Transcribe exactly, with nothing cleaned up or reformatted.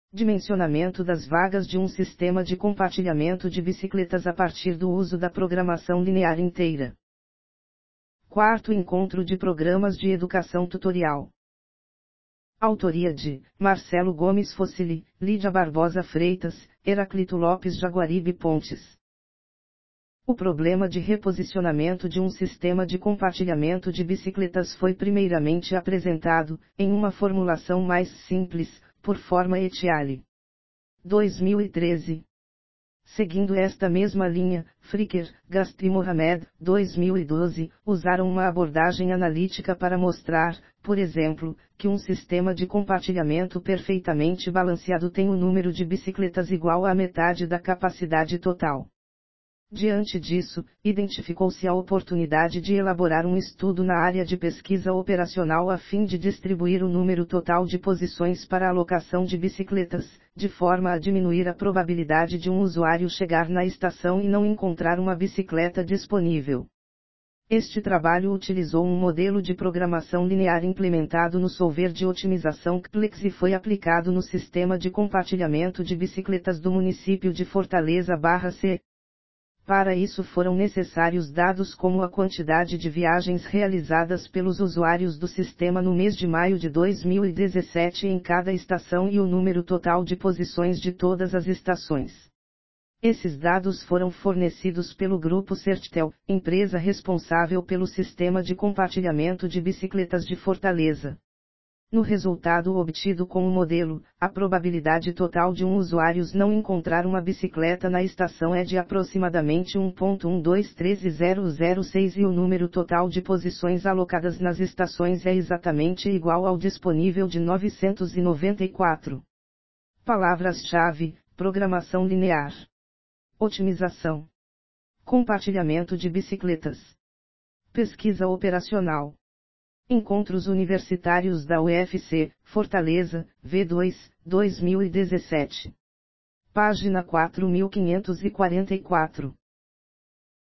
Dimensionamento das vagas de um sistema de compartilhamento de bicicletas a partir do uso da programação linear inteira. Quarto encontro de programas de educação tutorial. Autoria de Marcelo Gomes Fossili, Lídia Barbosa Freitas, Heraclito Lopes Jaguaribe Pontes. O problema de reposicionamento de um sistema de compartilhamento de bicicletas foi primeiramente apresentado, em uma formulação mais simples, por forma et al. dois mil e treze. Seguindo esta mesma linha, Fricker, Gast e Mohamed, dois mil e doze, usaram uma abordagem analítica para mostrar, por exemplo, que um sistema de compartilhamento perfeitamente balanceado tem o número de bicicletas igual à metade da capacidade total. Diante disso, identificou-se a oportunidade de elaborar um estudo na área de pesquisa operacional a fim de distribuir o número total de posições para a alocação de bicicletas, de forma a diminuir a probabilidade de um usuário chegar na estação e não encontrar uma bicicleta disponível. Este trabalho utilizou um modelo de programação linear implementado no solver de otimização Kplex e foi aplicado no sistema de compartilhamento de bicicletas do município de Fortaleza/C. Para isso foram necessários dados como a quantidade de viagens realizadas pelos usuários do sistema no mês de maio de dois mil e dezessete em cada estação e o número total de posições de todas as estações. Esses dados foram fornecidos pelo Grupo Certitel, empresa responsável pelo sistema de compartilhamento de bicicletas de Fortaleza. No resultado obtido com o modelo, a probabilidade total de um usuário não encontrar uma bicicleta na estação é de aproximadamente um vírgula um dois três zero zero seis e o número total de posições alocadas nas estações é exatamente igual ao disponível de novecentos e noventa e quatro. Palavras-chave: programação linear, otimização, compartilhamento de bicicletas, pesquisa operacional. Encontros Universitários da U F C, Fortaleza, V dois, dois mil e dezessete. Página quatro mil quinhentos e quarenta e quatro.